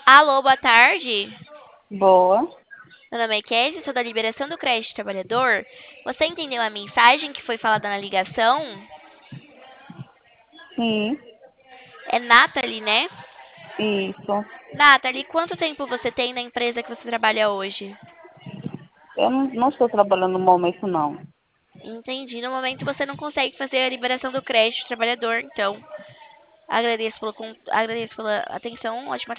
Alô, boa tarde. Boa. Meu nome é Kézia, sou da Liberação do Crédito Trabalhador. Você entendeu a mensagem que foi falada na ligação? Sim, É Nathalie, né? isso. Nathalie, quanto tempo você tem na empresa que você trabalha hoje? Eu não estou trabalhando no momento, não. Entendi. No momento você não consegue fazer a liberação do crédito trabalhador, então agradeço pela atenção. Ótima